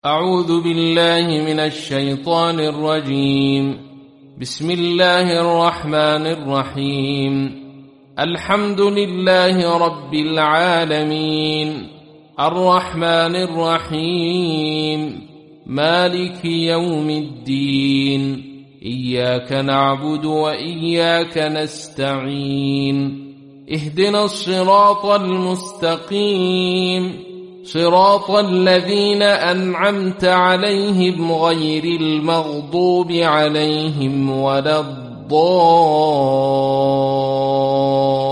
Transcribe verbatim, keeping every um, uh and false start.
أعوذ بالله من الشيطان الرجيم. بسم الله الرحمن الرحيم. الحمد لله رب العالمين، الرحمن الرحيم، مالك يوم الدين، إياك نعبد وإياك نستعين، اهدنا الصراط المستقيم، صراط الذين أنعمت عليهم غير المغضوب عليهم ولا الضالين.